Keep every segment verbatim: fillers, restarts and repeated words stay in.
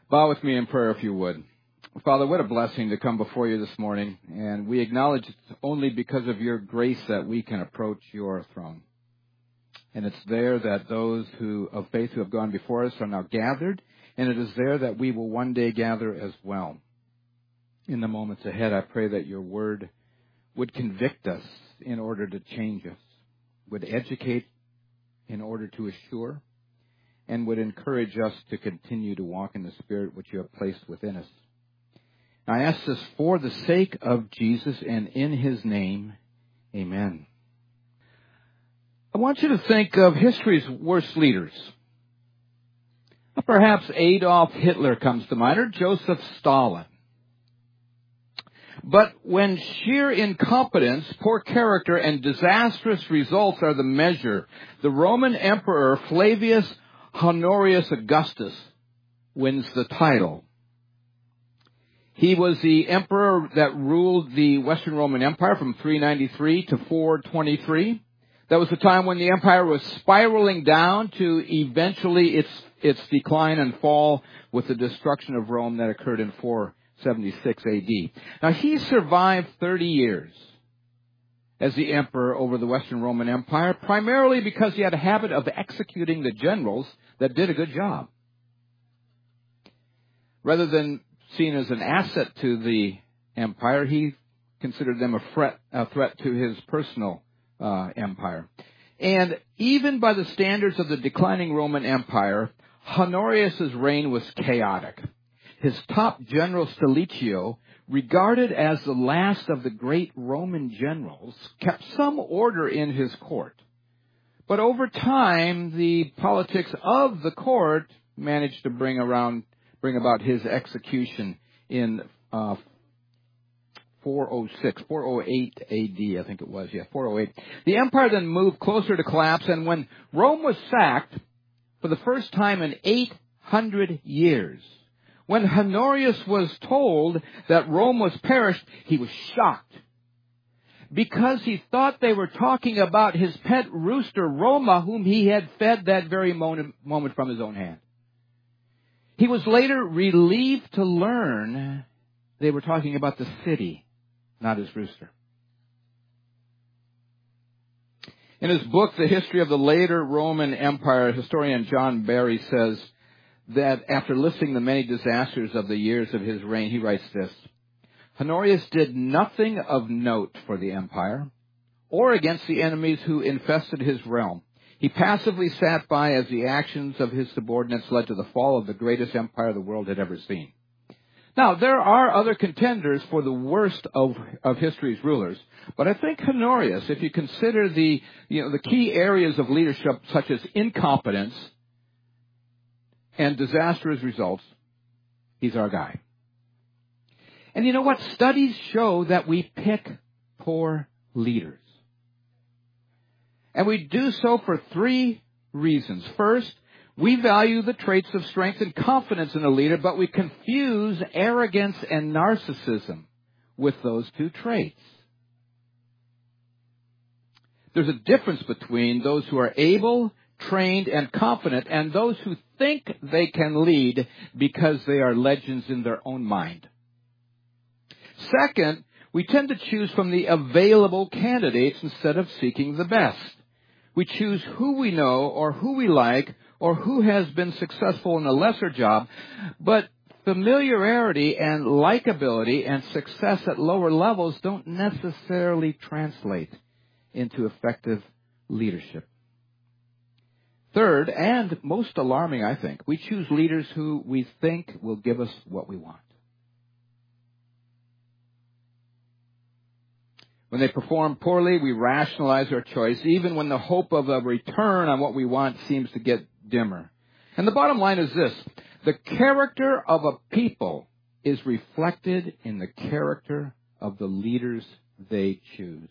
Bow with me in prayer if you would. Father, what a blessing to come before you this morning, and we acknowledge it's only because of your grace that we can approach your throne. And it's there that those who of faith who have gone before us are now gathered, and it is there that we will one day gather as well. In the moments ahead, I pray that your word would convict us in order to change us, would educate in order to assure, and would encourage us to continue to walk in the Spirit which you have placed within us. I ask this for the sake of Jesus and in his name, amen. I want you to think of history's worst leaders. Perhaps Adolf Hitler comes to mind, or Joseph Stalin. But when sheer incompetence, poor character, and disastrous results are the measure, the Roman Emperor Flavius Honorius Augustus wins the title. He was the emperor that ruled the Western Roman Empire from three ninety-three to four twenty-three. That was the time when the empire was spiraling down to eventually its its decline and fall with the destruction of Rome that occurred in four seventy-six A D. Now, he survived thirty years as the emperor over the Western Roman Empire, primarily because he had a habit of executing the generals that did a good job. Rather than seen as an asset to the empire, he considered them a threat, a threat to his personal uh, empire. And even by the standards of the declining Roman Empire, Honorius' reign was chaotic. His top general, Stilicho, regarded as the last of the great Roman generals, kept some order in his court. But over time, the politics of the court managed to bring around, bring about his execution in uh, four oh six, four oh eight A D, I think it was, yeah, four oh eight. The empire then moved closer to collapse, and when Rome was sacked, for the first time in eight hundred years, when Honorius was told that Rome was perished, he was shocked, because he thought they were talking about his pet rooster, Roma, whom he had fed that very moment from his own hand. He was later relieved to learn they were talking about the city, not his rooster. In his book, The History of the Later Roman Empire, historian John Barry says that after listing the many disasters of the years of his reign, he writes this: Honorius did nothing of note for the empire or against the enemies who infested his realm. He passively sat by as the actions of his subordinates led to the fall of the greatest empire the world had ever seen. Now, there are other contenders for the worst of, of history's rulers, but I think Honorius, if you consider the, you know, the key areas of leadership such as incompetence and disastrous results, he's our guy. And you know what? Studies show that we pick poor leaders. And we do so for three reasons. First, we value the traits of strength and confidence in a leader, but we confuse arrogance and narcissism with those two traits. There's a difference between those who are able, trained, and confident, and those who think they can lead because they are legends in their own mind. Second, we tend to choose from the available candidates instead of seeking the best. We choose who we know or who we like or who has been successful in a lesser job, but familiarity and likability and success at lower levels don't necessarily translate into effective leadership. Third, and most alarming, I think, we choose leaders who we think will give us what we want. When they perform poorly, we rationalize our choice, even when the hope of a return on what we want seems to get dimmer. And the bottom line is this: the character of a people is reflected in the character of the leaders they choose.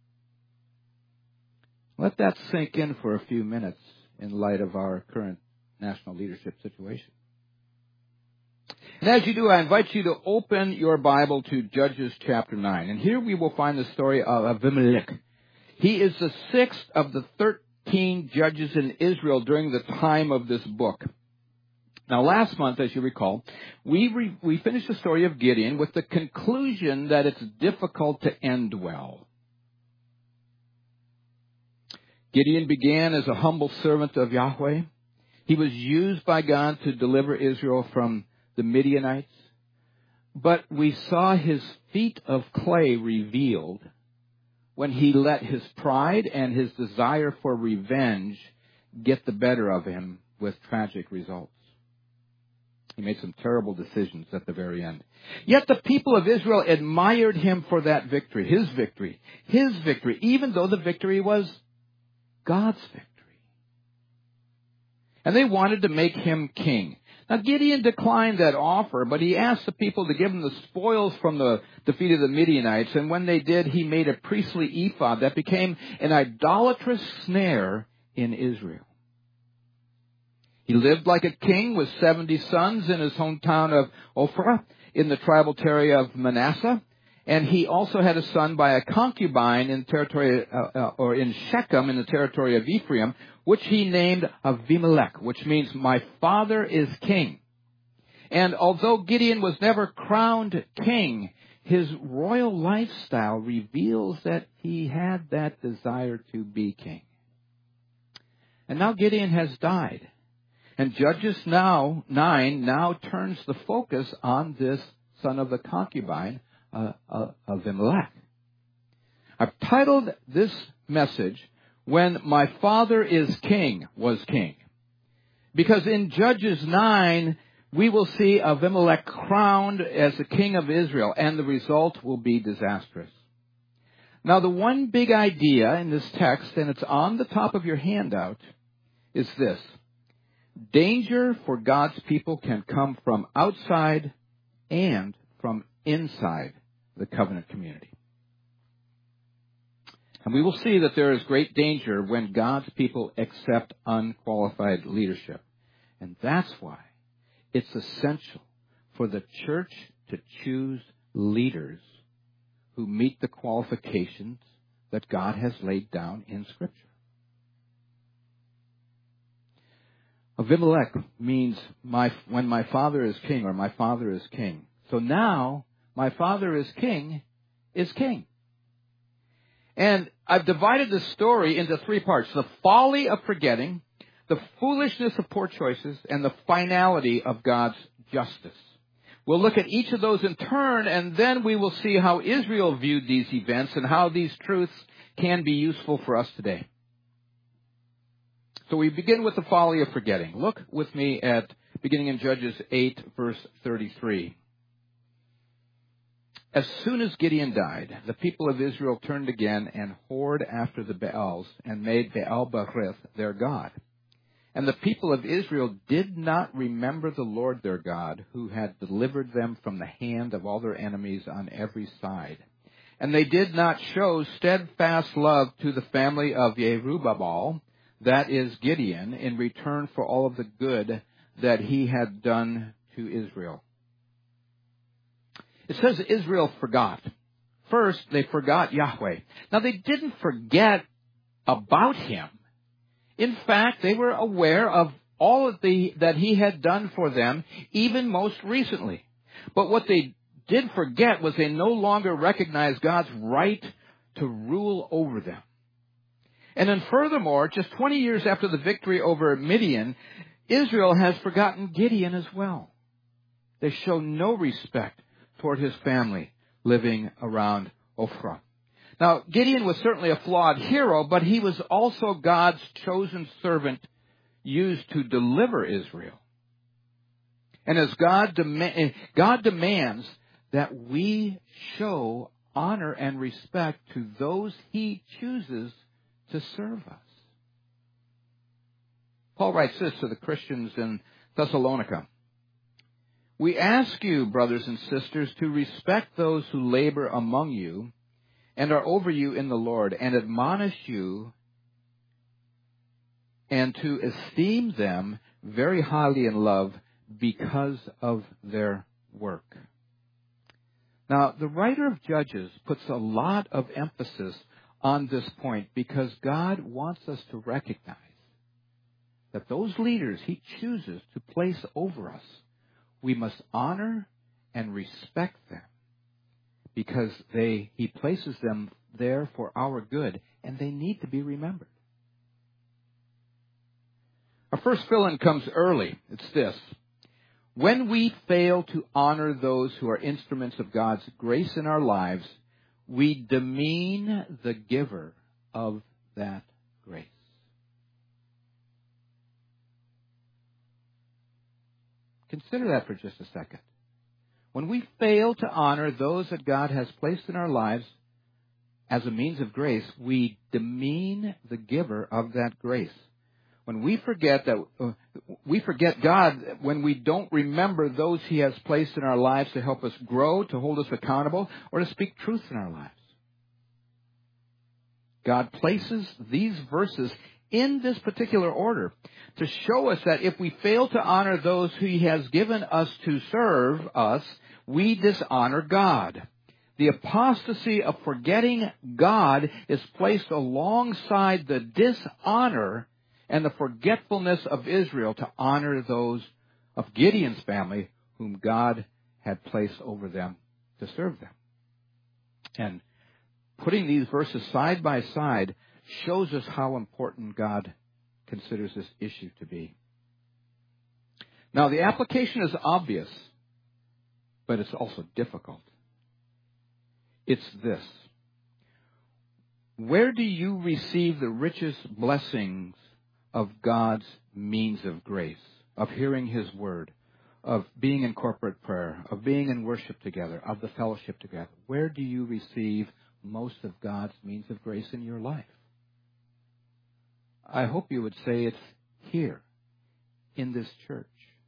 Let that sink in for a few minutes in light of our current national leadership situation. And as you do, I invite you to open your Bible to Judges chapter nine. And here we will find the story of Abimelech. He is the sixth of the thirteen judges in Israel during the time of this book. Now, last month, as you recall, we re- we finished the story of Gideon with the conclusion that it's difficult to end well. Gideon began as a humble servant of Yahweh. He was used by God to deliver Israel from the Midianites. But we saw his feet of clay revealed when he let his pride and his desire for revenge get the better of him with tragic results. He made some terrible decisions at the very end. Yet the people of Israel admired him for that victory, his victory, his victory, even though the victory was God's victory. And they wanted to make him king. Now, Gideon declined that offer, but he asked the people to give him the spoils from the defeat of the Midianites. And when they did, he made a priestly ephod that became an idolatrous snare in Israel. He lived like a king with seventy sons in his hometown of Ophrah in the tribal territory of Manasseh. And he also had a son by a concubine in territory, uh, uh, or in Shechem in the territory of Ephraim, which he named Avimelech, which means my father is king. And although Gideon was never crowned king, his royal lifestyle reveals that he had that desire to be king. And now Gideon has died. And Judges now nine now turns the focus on this son of the concubine, uh, uh, Avimelech. I've titled this message, When My Father is King was King. Because in Judges nine, we will see Avimelech crowned as the king of Israel, and the result will be disastrous. Now, the one big idea in this text, and it's on the top of your handout, is this. Danger for God's people can come from outside and from inside the covenant community. And we will see that there is great danger when God's people accept unqualified leadership. And that's why it's essential for the church to choose leaders who meet the qualifications that God has laid down in Scripture. Avimelech means my, when my father is king, or my father is king. So now, my father is king, is king. And I've divided this story into three parts. The folly of forgetting, the foolishness of poor choices, and the finality of God's justice. We'll look at each of those in turn, and then we will see how Israel viewed these events and how these truths can be useful for us today. So we begin with the folly of forgetting. Look with me at beginning in Judges eight, verse thirty-three. As soon as Gideon died, the people of Israel turned again and whored after the Baals and made Baal-berith their god. And the people of Israel did not remember the Lord their God, who had delivered them from the hand of all their enemies on every side. And they did not show steadfast love to the family of Jerubbaal, that is Gideon, in return for all of the good that he had done to Israel. It says Israel forgot. First, they forgot Yahweh. Now, they didn't forget about him. In fact, they were aware of all of the that he had done for them, even most recently. But what they did forget was they no longer recognized God's right to rule over them. And then furthermore, just twenty years after the victory over Midian, Israel has forgotten Gideon as well. They show no respect toward his family living around Ophrah. Now, Gideon was certainly a flawed hero, but he was also God's chosen servant used to deliver Israel. And as God, dem- God demands that we show honor and respect to those he chooses to serve us. Paul writes this to the Christians in Thessalonica. We ask you, brothers and sisters, to respect those who labor among you and are over you in the Lord, and admonish you, and to esteem them very highly in love because of their work. Now, the writer of Judges puts a lot of emphasis on this point because God wants us to recognize that those leaders he chooses to place over us, we must honor and respect them because they he places them there for our good, and they need to be remembered. Our first fill-in comes early. It's this. When we fail to honor those who are instruments of God's grace in our lives, we demean the giver of that grace. Consider that for just a second. When we fail to honor those that God has placed in our lives as a means of grace, we demean the giver of that grace. When we forget that uh, we forget God, when we don't remember those he has placed in our lives to help us grow, to hold us accountable, or to speak truth in our lives. God places these verses in this particular order to show us that if we fail to honor those who he has given us to serve us, we dishonor God. The apostasy of forgetting God is placed alongside the dishonor and the forgetfulness of Israel to honor those of Gideon's family whom God had placed over them to serve them. And putting these verses side by side shows us how important God considers this issue to be. Now, the application is obvious, but it's also difficult. It's this. Where do you receive the richest blessings of God's means of grace, of hearing his word, of being in corporate prayer, of being in worship together, of the fellowship together? Where do you receive most of God's means of grace in your life? I hope you would say it's here, in this church.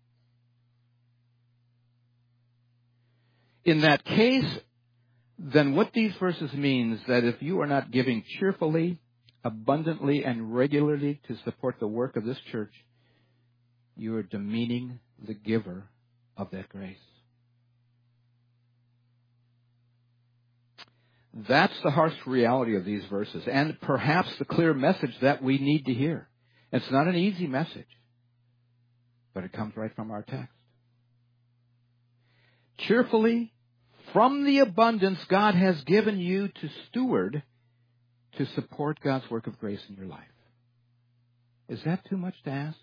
In that case, then what these verses mean is that if you are not giving cheerfully, abundantly, and regularly to support the work of this church, you are demeaning the giver of that grace. That's the harsh reality of these verses, and perhaps the clear message that we need to hear. It's not an easy message, but it comes right from our text. Cheerfully, from the abundance God has given you to steward to support God's work of grace in your life. Is that too much to ask?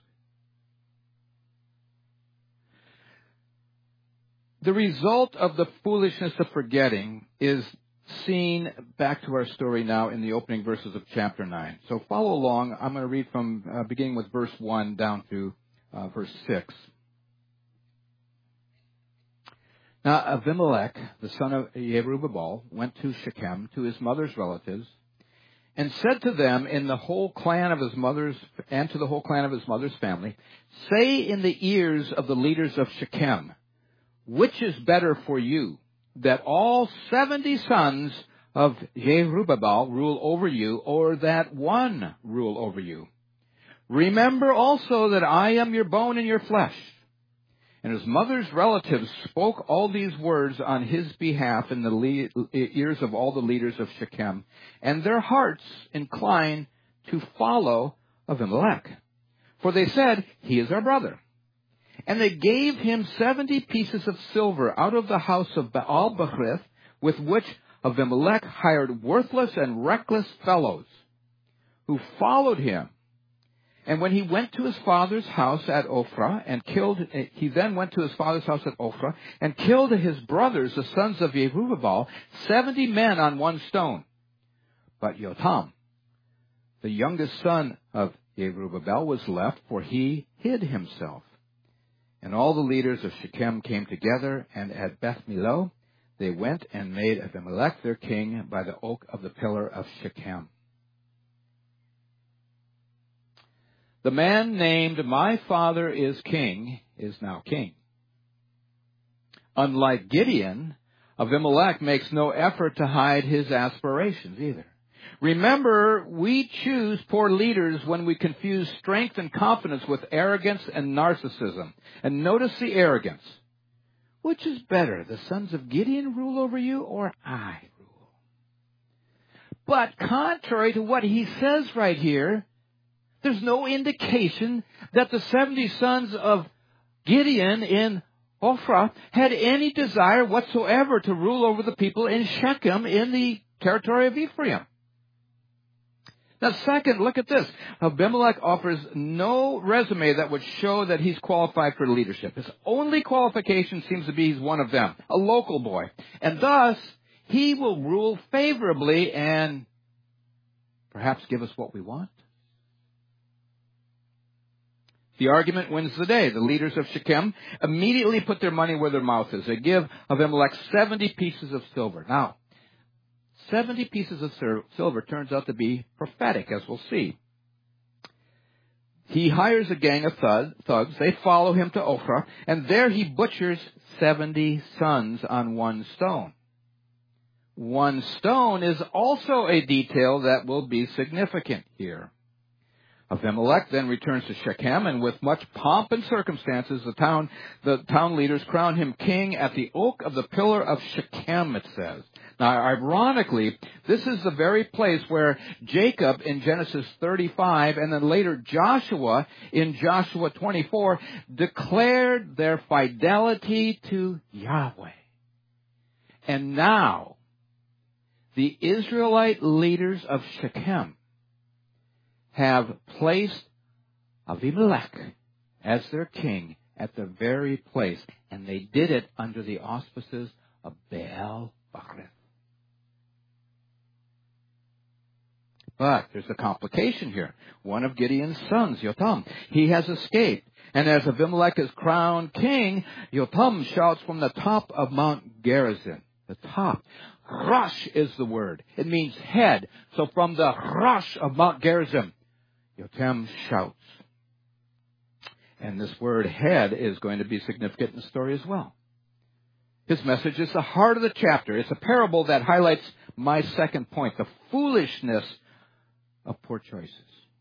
The result of the foolishness of forgetting is seen back to our story now in the opening verses of chapter nine. So follow along. I'm going to read from uh, beginning with verse one down to uh, verse six. Now Abimelech, the son of Jerubbaal, went to Shechem, to his mother's relatives, and said to them in the whole clan of his mother's, and to the whole clan of his mother's family, say in the ears of the leaders of Shechem, which is better for you, that all seventy sons of Jerubbaal rule over you, or that one rule over you? Remember also that I am your bone and your flesh. And his mother's relatives spoke all these words on his behalf in the le- ears of all the leaders of Shechem, and their hearts inclined to follow Abimelech. For they said, he is our brother. And they gave him seventy pieces of silver out of the house of Baal-Berith, with which Abimelech hired worthless and reckless fellows, who followed him. And when he went to his father's house at Ophrah and killed, he then went to his father's house at Ophrah and killed his brothers, the sons of Jerubbaal, seventy men on one stone. But Jotham, the youngest son of Jerubbaal, was left, for he hid himself. And all the leaders of Shechem came together, and at Beth Millo they went and made Abimelech their king by the oak of the pillar of Shechem. The man named "My father is king" is now king. Unlike Gideon, Abimelech makes no effort to hide his aspirations either. Remember, we choose poor leaders when we confuse strength and confidence with arrogance and narcissism. And notice the arrogance. Which is better, the sons of Gideon rule over you, or I rule? But contrary to what he says right here, There's no indication that the seventy sons of Gideon in Ophrah had any desire whatsoever to rule over the people in Shechem in the territory of Ephraim. Now, second, look at this. Abimelech offers no resume that would show that he's qualified for leadership. His only qualification seems to be he's one of them, a local boy. And thus, he will rule favorably and perhaps give us what we want. The argument wins the day. The leaders of Shechem immediately put their money where their mouth is. They give Abimelech seventy pieces of silver. Now, seventy pieces of silver turns out to be prophetic, as we'll see. He hires a gang of thugs. They follow him to Ophrah, and there he butchers seventy sons on one stone. One stone is also a detail that will be significant here. Abimelech then returns to Shechem, and with much pomp and circumstances, the town, the town leaders crown him king at the oak of the pillar of Shechem, it says. Now, ironically, this is the very place where Jacob in Genesis thirty-five and then later Joshua in Joshua twenty-four declared their fidelity to Yahweh. And now, the Israelite leaders of Shechem have placed Abimelech as their king at the very place, and they did it under the auspices of Baal Berith. But there's a complication here. One of Gideon's sons, Yotam, he has escaped. And as Abimelech is crowned king, Yotam shouts from the top of Mount Gerizim. The top. Rosh is the word. It means head. So from the Rosh of Mount Gerizim, Yotam shouts. And this word head is going to be significant in the story as well. His message is the heart of the chapter. It's a parable that highlights my second point, the foolishness of poor choices.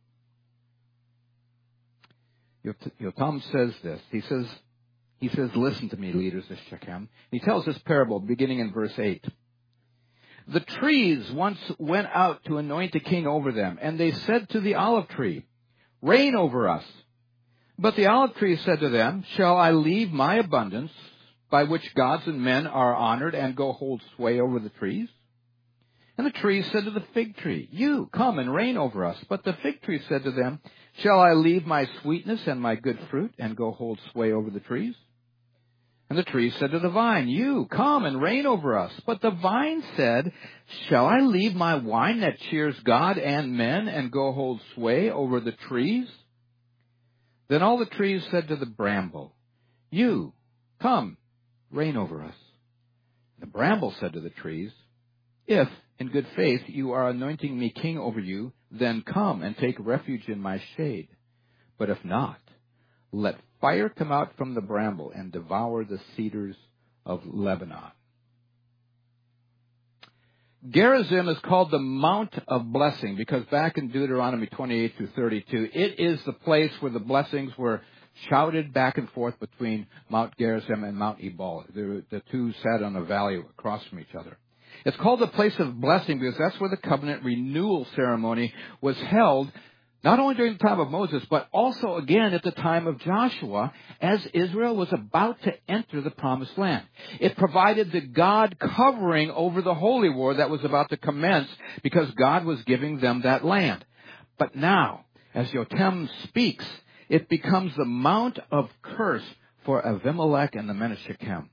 Yotam says this. He says, he says, listen to me, leaders of Shechem. He tells this parable beginning in verse eight. The trees once went out to anoint a king over them, and they said to the olive tree, reign over us. But the olive tree said to them, shall I leave my abundance by which gods and men are honored and go hold sway over the trees? And the trees said to the fig tree, you, come and reign over us. But the fig tree said to them, shall I leave my sweetness and my good fruit and go hold sway over the trees? And the tree said to the vine, you, come and reign over us. But the vine said, shall I leave my wine that cheers God and men and go hold sway over the trees? Then all the trees said to the bramble, you, come, reign over us. The bramble said to the trees, if, in good faith, you are anointing me king over you, then come and take refuge in my shade. But if not, let fire come out from the bramble and devour the cedars of Lebanon. Gerizim is called the Mount of Blessing because back in Deuteronomy twenty-eight through thirty-two, it is the place where the blessings were shouted back and forth between Mount Gerizim and Mount Ebal. The, the two sat on a valley across from each other. It's called the place of blessing because that's where the covenant renewal ceremony was held, not only during the time of Moses, but also again at the time of Joshua, as Israel was about to enter the promised land. It provided the God covering over the holy war that was about to commence because God was giving them that land. But now, as Yotam speaks, it becomes the mount of curse for Abimelech and the men of Shechem.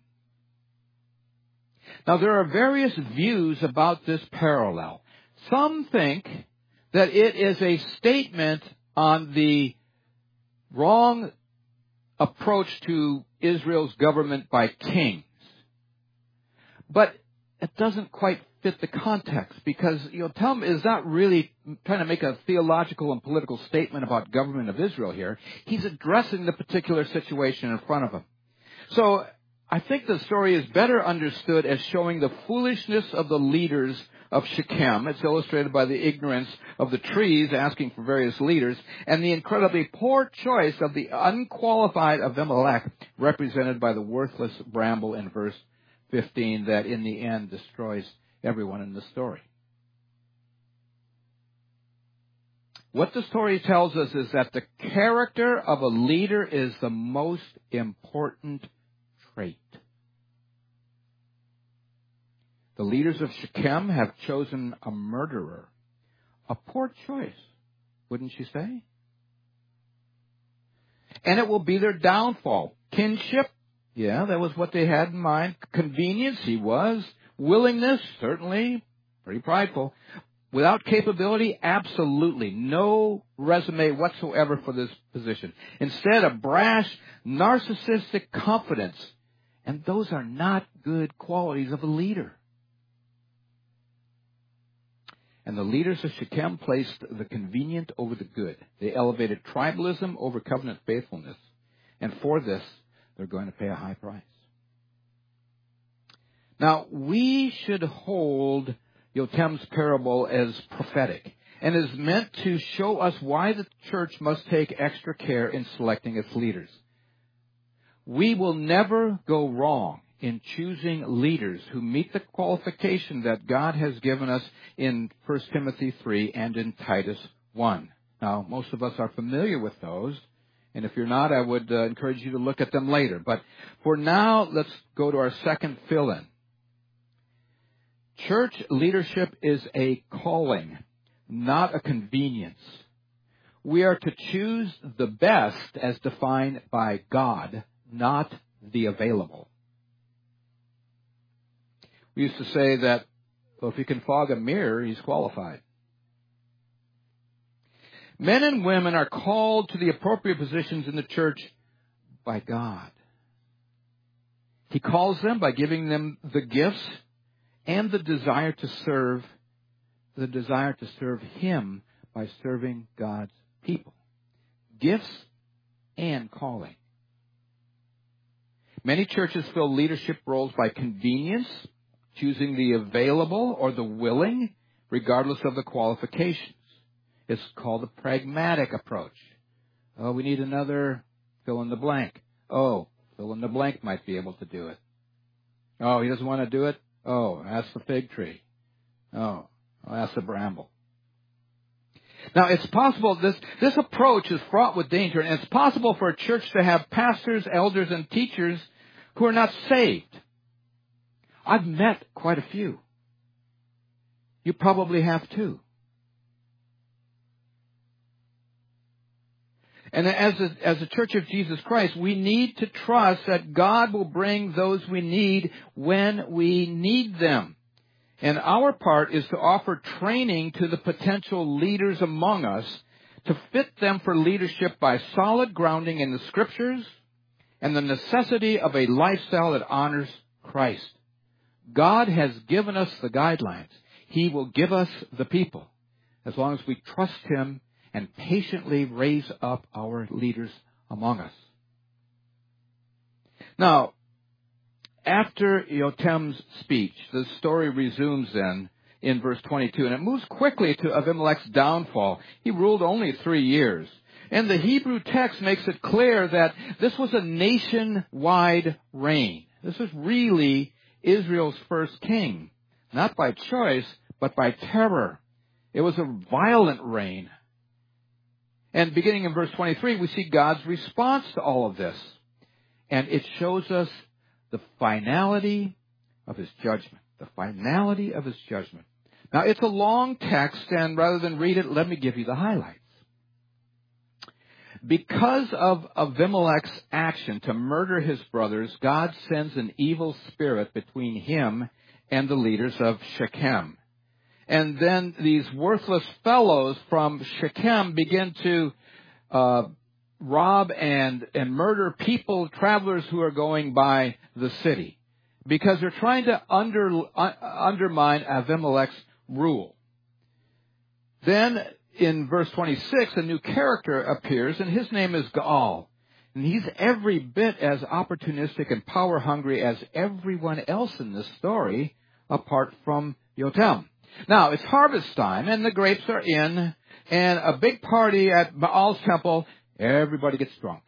Now, there are various views about this parallel. Some think that it is a statement on the wrong approach to Israel's government by kings. But it doesn't quite fit the context because Yotam is not really trying to make a theological and political statement about government of Israel here. He's addressing the particular situation in front of him. So I think the story is better understood as showing the foolishness of the leaders of Shechem. It's illustrated by the ignorance of the trees asking for various leaders and the incredibly poor choice of the unqualified Abimelech represented by the worthless bramble in verse fifteen that in the end destroys everyone in the story. What the story tells us is that the character of a leader is the most important trait. The leaders of Shechem have chosen a murderer. A poor choice, wouldn't you say? And it will be their downfall. Kinship, yeah, that was what they had in mind. Convenience, he was. Willingness, certainly, pretty prideful. Without capability, absolutely. No resume whatsoever for this position. Instead, a brash, narcissistic confidence. And those are not good qualities of a leader. And the leaders of Shechem placed the convenient over the good. They elevated tribalism over covenant faithfulness. And for this, they're going to pay a high price. Now, we should hold Yotam's parable as prophetic and is meant to show us why the church must take extra care in selecting its leaders. We will never go wrong in choosing leaders who meet the qualification that God has given us in First Timothy three and in Titus one. Now, most of us are familiar with those, and if you're not, I would uh, encourage you to look at them later. But for now, let's go to our second fill-in. Church leadership is a calling, not a convenience. We are to choose the best as defined by God, not the available. We used to say that, well, if he can fog a mirror, he's qualified. Men and women are called to the appropriate positions in the church by God. He calls them by giving them the gifts and the desire to serve, the desire to serve Him by serving God's people. Gifts and calling. Many churches fill leadership roles by convenience, choosing the available or the willing, regardless of the qualifications. It's called a pragmatic approach. Oh, we need another fill in the blank. Oh, fill in the blank might be able to do it. Oh, he doesn't want to do it? Oh, ask the fig tree. Oh, ask the bramble. Now, it's possible this, this approach is fraught with danger, and it's possible for a church to have pastors, elders, and teachers who are not saved. I've met quite a few. You probably have too. And as a, as a Church of Jesus Christ, we need to trust that God will bring those we need when we need them. And our part is to offer training to the potential leaders among us to fit them for leadership by solid grounding in the Scriptures and the necessity of a lifestyle that honors Christ. God has given us the guidelines. He will give us the people as long as we trust Him and patiently raise up our leaders among us. Now, after Yotam's speech, the story resumes then in verse twenty-two, and it moves quickly to Abimelech's downfall. He ruled only three years. And the Hebrew text makes it clear that this was a nationwide reign. This was really Israel's first king, not by choice, but by terror. It was a violent reign. And beginning in verse twenty-three, we see God's response to all of this. And it shows us the finality of His judgment. The finality of His judgment. Now, it's a long text, and rather than read it, let me give you the highlights. Because of Abimelech's action to murder his brothers, God sends an evil spirit between him and the leaders of Shechem. And then these worthless fellows from Shechem begin to uh, rob and, and murder people, travelers who are going by the city, because they're trying to under, uh, undermine Abimelech's rule. Then in verse twenty-six, a new character appears, and his name is Gaal. And he's every bit as opportunistic and power-hungry as everyone else in this story, apart from Yotam. Now, it's harvest time, and the grapes are in, and a big party at Baal's temple. Everybody gets drunk.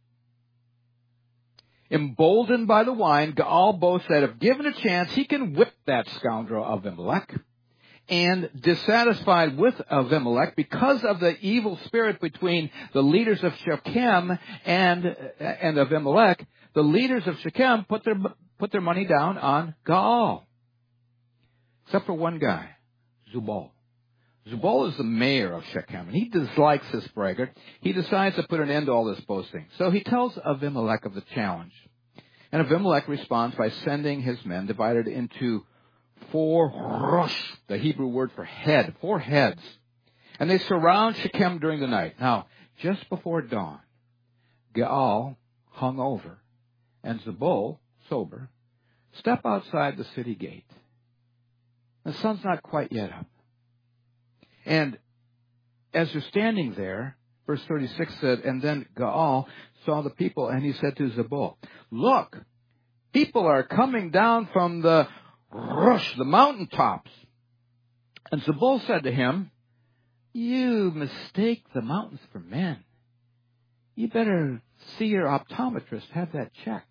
Emboldened by the wine, Gaal boasts that if given a chance, he can whip that scoundrel Abimelech. And dissatisfied with Abimelech because of the evil spirit between the leaders of Shechem and, and Abimelech, the leaders of Shechem put their, put their money down on Gaal. Except for one guy, Zubal. Zubal is the mayor of Shechem, and he dislikes this braggart. He decides to put an end to all this boasting. So he tells Abimelech of the challenge. And Abimelech responds by sending his men divided into four rosh, the Hebrew word for head, four heads. And they surround Shechem during the night. Now, just before dawn, Gaal, hung over, and Zebul, sober, step outside the city gate. The sun's not quite yet up. And as they're standing there, verse thirty-six said, and then Gaal saw the people, and he said to Zebul, look, people are coming down from the Rush, the mountaintops. And Zebul said to him, you mistake the mountains for men. You better see your optometrist, have that checked.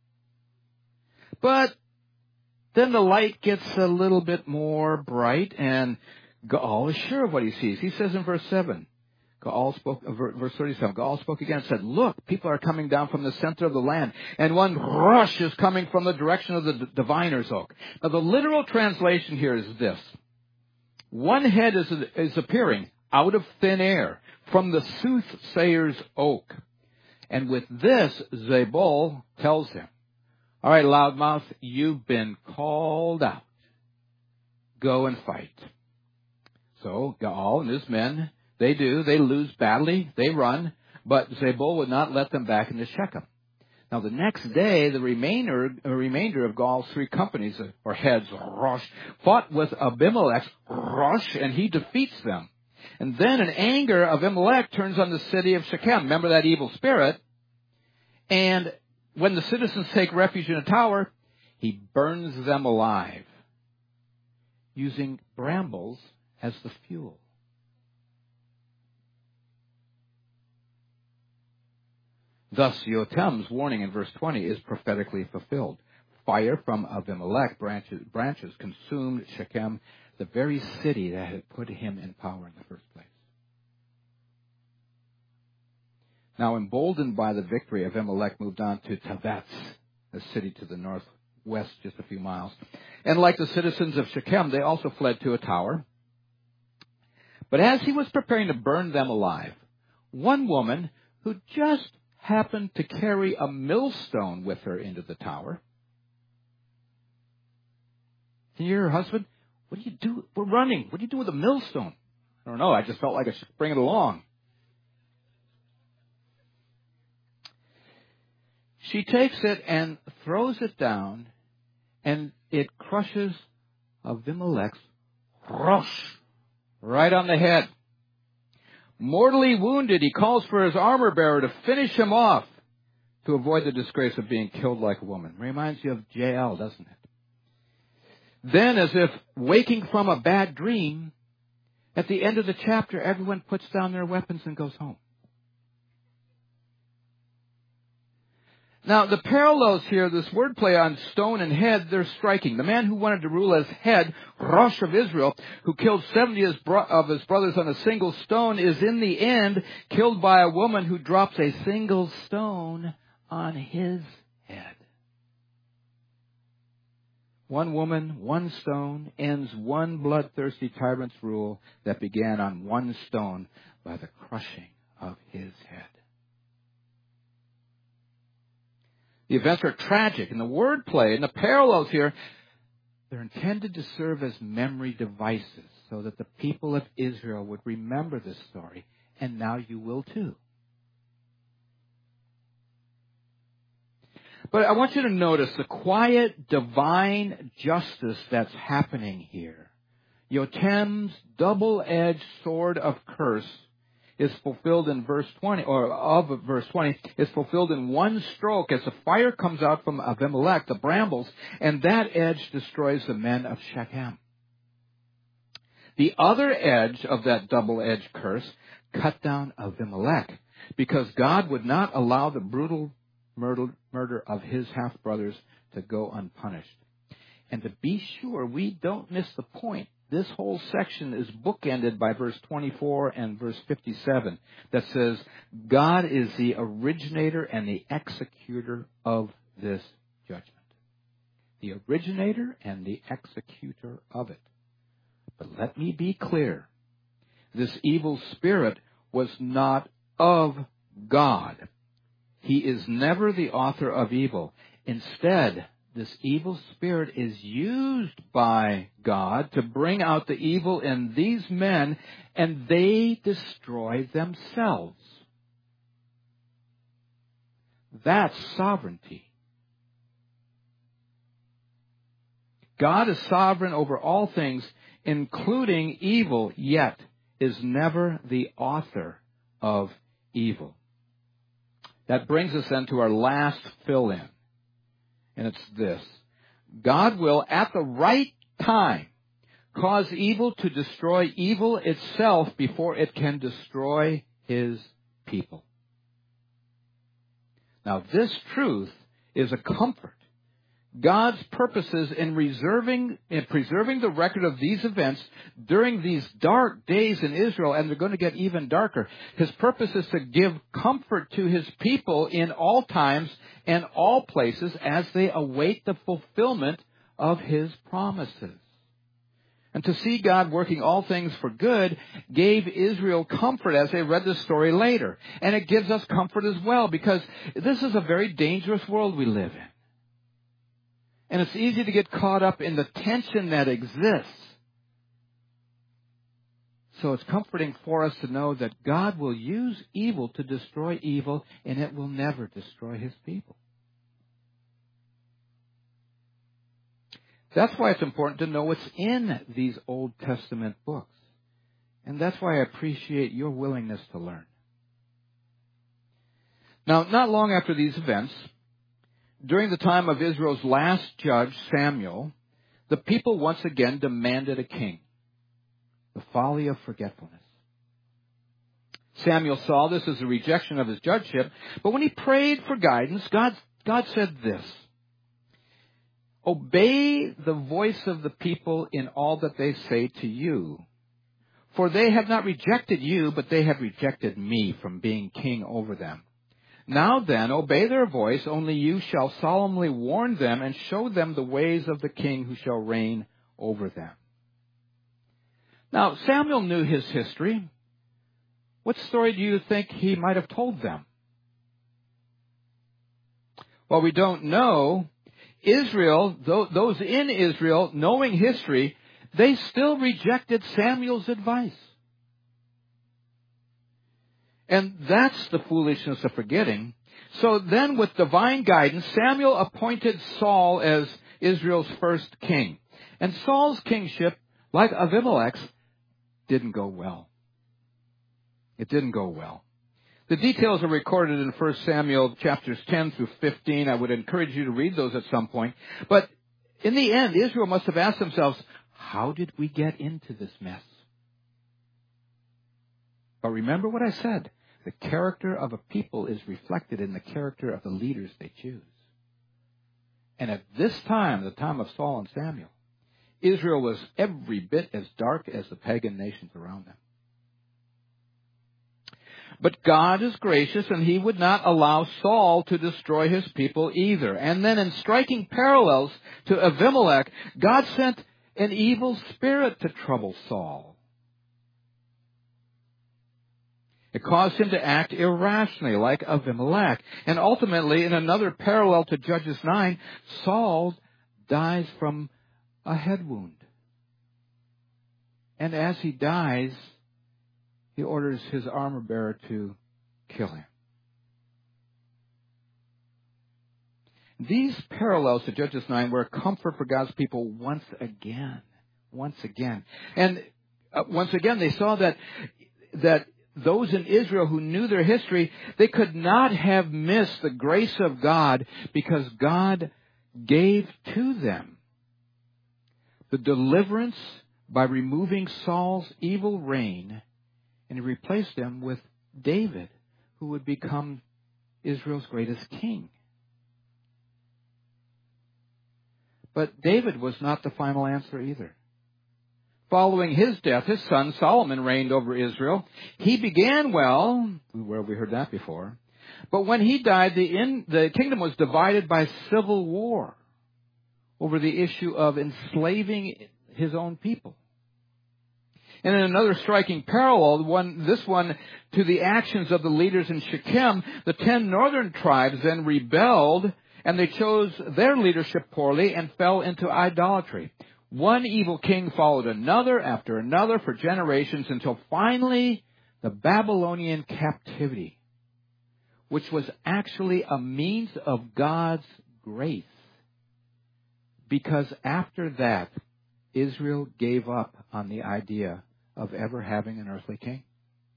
But then the light gets a little bit more bright, and Gaal is sure of what he sees. He says in verse seven, Gaal spoke, uh, verse thirty-seven, Gaal spoke again and said, look, people are coming down from the center of the land, and one rush is coming from the direction of the d- diviner's oak. Now, the literal translation here is this. One head is, is appearing out of thin air from the soothsayer's oak. And with this, Zebul tells him, all right, loudmouth, you've been called out. Go and fight. So Gaal and his men, they do. They lose badly. They run. But Zebul would not let them back into Shechem. Now, the next day, the remainder, uh, remainder of Gaal's three companies, uh, or heads, Rosh, fought with Abimelech's Rosh, and he defeats them. And then in anger, Abimelech turns on the city of Shechem. Remember that evil spirit? And when the citizens take refuge in a tower, he burns them alive, using brambles as the fuel. Thus, Yotam's warning in verse twenty is prophetically fulfilled. Fire from Abimelech branches, branches consumed Shechem, the very city that had put him in power in the first place. Now, emboldened by the victory, Abimelech moved on to Tavetz, a city to the northwest, just a few miles. And like the citizens of Shechem, they also fled to a tower. But as he was preparing to burn them alive, one woman who just happened to carry a millstone with her into the tower. Can you hear her husband? What do you do? We're running. What do you do with a millstone? I don't know. I just felt like I should bring it along. She takes it and throws it down, and it crushes Abimelech's Rosh right on the head. Mortally wounded, he calls for his armor bearer to finish him off to avoid the disgrace of being killed like a woman. Reminds you of Jael, doesn't it? Then, as if waking from a bad dream, at the end of the chapter, everyone puts down their weapons and goes home. Now, the parallels here, this wordplay on stone and head, they're striking. The man who wanted to rule as head, Rosh of Israel, who killed seventy of his brothers on a single stone, is in the end killed by a woman who drops a single stone on his head. One woman, one stone, ends one bloodthirsty tyrant's rule that began on one stone by the crushing of his head. The events are tragic, and the wordplay and the parallels here, they're intended to serve as memory devices so that the people of Israel would remember this story, and now you will too. But I want you to notice the quiet divine justice that's happening here. Yotam's double-edged sword of curse is fulfilled in verse twenty, or of verse twenty, is fulfilled in one stroke as the fire comes out from Abimelech, the brambles, and that edge destroys the men of Shechem. The other edge of that double-edged curse cut down Abimelech, because God would not allow the brutal murder, murder of his half-brothers to go unpunished. And to be sure we don't miss the point this whole section is bookended by verse twenty-four and verse fifty-seven that says, God is the originator and the executor of this judgment. The originator and the executor of it. But let me be clear. This evil spirit was not of God. He is never the author of evil. Instead, this evil spirit is used by God to bring out the evil in these men, and they destroy themselves. That's sovereignty. God is sovereign over all things, including evil, yet is never the author of evil. That brings us then to our last fill-in. And it's this. God will, at the right time, cause evil to destroy evil itself before it can destroy His people. Now, this truth is a comfort. God's purposes in reserving, in preserving the record of these events during these dark days in Israel, and they're going to get even darker. His purpose is to give comfort to His people in all times and all places as they await the fulfillment of His promises. And to see God working all things for good gave Israel comfort as they read the story later. And it gives us comfort as well, because this is a very dangerous world we live in. And it's easy to get caught up in the tension that exists. So it's comforting for us to know that God will use evil to destroy evil, and it will never destroy His people. That's why it's important to know what's in these Old Testament books. And that's why I appreciate your willingness to learn. Now, not long after these events, during the time of Israel's last judge, Samuel, the people once again demanded a king. The folly of forgetfulness. Samuel saw this as a rejection of his judgeship, but when he prayed for guidance, God, God said this: obey the voice of the people in all that they say to you. For they have not rejected you, but they have rejected me from being king over them. Now then, obey their voice, only you shall solemnly warn them and show them the ways of the king who shall reign over them. Now, Samuel knew his history. What story do you think he might have told them? Well, we don't know. Israel, those in Israel, knowing history, they still rejected Samuel's advice. And that's the foolishness of forgetting. So then, with divine guidance, Samuel appointed Saul as Israel's first king. And Saul's kingship, like Abimelech's, didn't go well. It didn't go well. The details are recorded in First Samuel chapters ten through fifteen. I would encourage you to read those at some point. But in the end, Israel must have asked themselves, how did we get into this mess? But remember what I said. The character of a people is reflected in the character of the leaders they choose. And at this time, the time of Saul and Samuel, Israel was every bit as dark as the pagan nations around them. But God is gracious, and He would not allow Saul to destroy His people either. And then in striking parallels to Abimelech, God sent an evil spirit to trouble Saul. It caused him to act irrationally, like Abimelech. And ultimately, in another parallel to Judges nine, Saul dies from a head wound. And as he dies, he orders his armor bearer to kill him. These parallels to Judges nine were a comfort for God's people once again. Once again. And uh, once again, they saw that that those in Israel who knew their history, they could not have missed the grace of God because God gave to them the deliverance by removing Saul's evil reign, and He replaced them with David, who would become Israel's greatest king. But David was not the final answer either. Following his death, his son Solomon reigned over Israel. He began well, where we heard that before, but when he died, the, in, the kingdom was divided by civil war over the issue of enslaving his own people. And in another striking parallel, one, this one to the actions of the leaders in Shechem, the ten northern tribes then rebelled, and they chose their leadership poorly and fell into idolatry. One evil king followed another after another for generations until finally the Babylonian captivity, which was actually a means of God's grace. Because after that, Israel gave up on the idea of ever having an earthly king.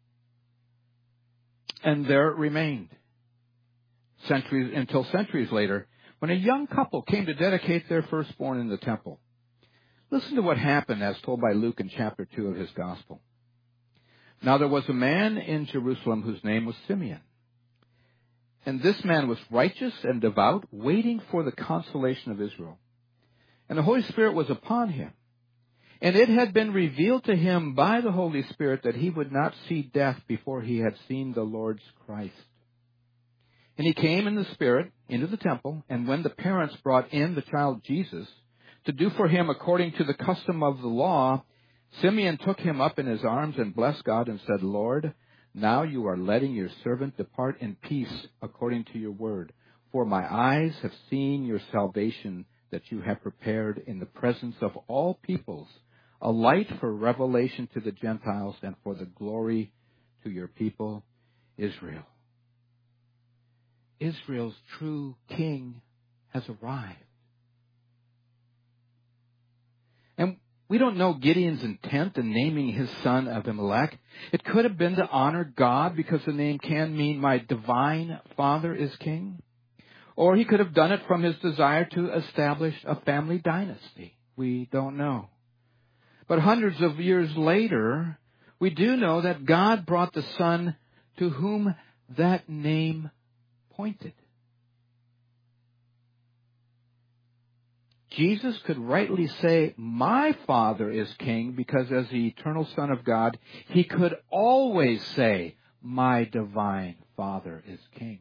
And there it remained centuries until centuries later, when a young couple came to dedicate their firstborn in the temple. Listen to what happened as told by Luke in chapter two of his gospel. Now there was a man in Jerusalem whose name was Simeon. And this man was righteous and devout, waiting for the consolation of Israel. And the Holy Spirit was upon him. And it had been revealed to him by the Holy Spirit that he would not see death before he had seen the Lord's Christ. And he came in the Spirit into the temple, and when the parents brought in the child Jesus to do for him according to the custom of the law, Simeon took him up in his arms and blessed God and said, Lord, now you are letting your servant depart in peace according to your word. For my eyes have seen your salvation that you have prepared in the presence of all peoples, a light for revelation to the Gentiles and for the glory to your people, Israel. Israel's true king has arrived. And we don't know Gideon's intent in naming his son Abimelech. It could have been to honor God because the name can mean my divine father is king. Or he could have done it from his desire to establish a family dynasty. We don't know. But hundreds of years later, we do know that God brought the son to whom that name pointed. Jesus could rightly say, my Father is king, because as the eternal Son of God, he could always say, my divine Father is king.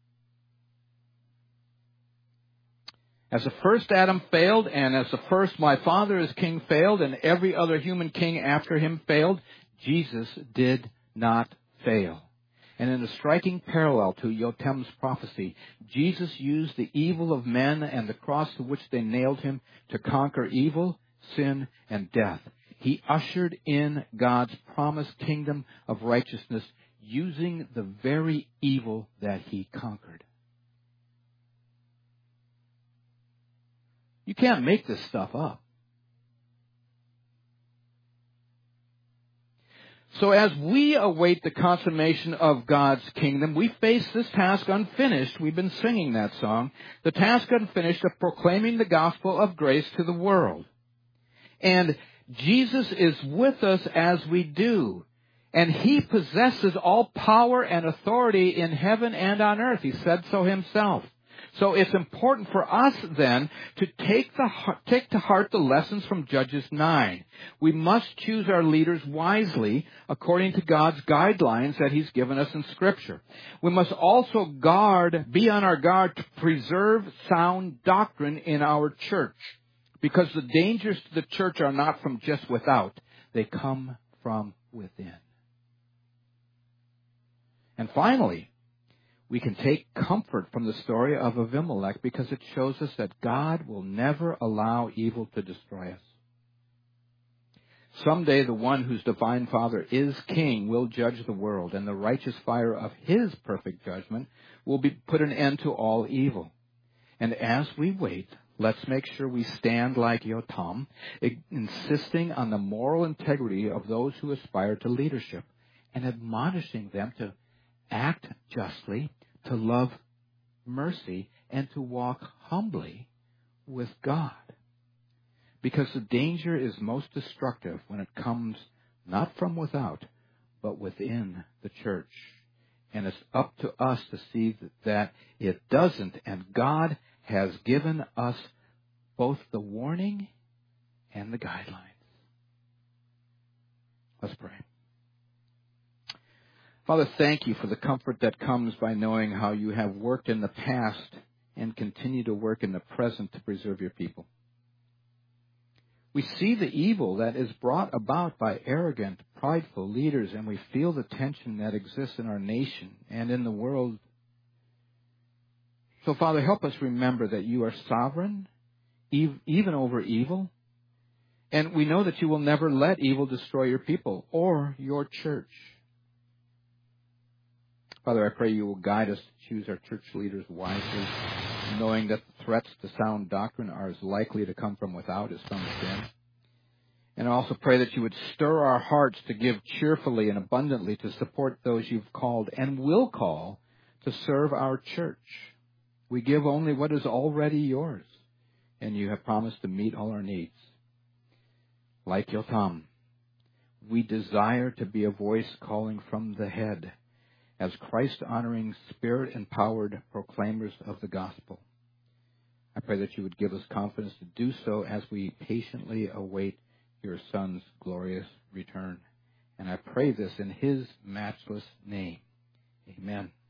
As the first Adam failed, and as the first my Father is king failed, and every other human king after him failed, Jesus did not fail. And in a striking parallel to Yotam's prophecy, Jesus used the evil of men and the cross to which they nailed him to conquer evil, sin, and death. He ushered in God's promised kingdom of righteousness using the very evil that he conquered. You can't make this stuff up. So as we await the consummation of God's kingdom, we face this task unfinished. We've been singing that song. The task unfinished of proclaiming the gospel of grace to the world. And Jesus is with us as we do. And he possesses all power and authority in heaven and on earth. He said so himself. So it's important for us then to take the take to heart the lessons from Judges nine. We must choose our leaders wisely according to God's guidelines that he's given us in Scripture. We must also guard, be on our guard to preserve sound doctrine in our church, because the dangers to the church are not from just without. They come from within. And finally, we can take comfort from the story of Abimelech because it shows us that God will never allow evil to destroy us. Someday the one whose divine Father is king will judge the world, and the righteous fire of his perfect judgment will be put an end to all evil. And as we wait, let's make sure we stand like Yotam, insisting on the moral integrity of those who aspire to leadership and admonishing them to act justly, to love mercy, and to walk humbly with God. Because the danger is most destructive when it comes not from without, but within the church. And it's up to us to see that it doesn't. And God has given us both the warning and the guidelines. Let's pray. Father, thank you for the comfort that comes by knowing how you have worked in the past and continue to work in the present to preserve your people. We see the evil that is brought about by arrogant, prideful leaders, and we feel the tension that exists in our nation and in the world. So, Father, help us remember that you are sovereign, even over evil, and we know that you will never let evil destroy your people or your church. Father, I pray you will guide us to choose our church leaders wisely, knowing that the threats to sound doctrine are as likely to come from without as from within. And I also pray that you would stir our hearts to give cheerfully and abundantly to support those you've called and will call to serve our church. We give only what is already yours, and you have promised to meet all our needs. Like Yotam, we desire to be a voice calling from the head, as Christ-honoring, Spirit-empowered proclaimers of the gospel. I pray that you would give us confidence to do so as we patiently await your Son's glorious return. And I pray this in his matchless name. Amen.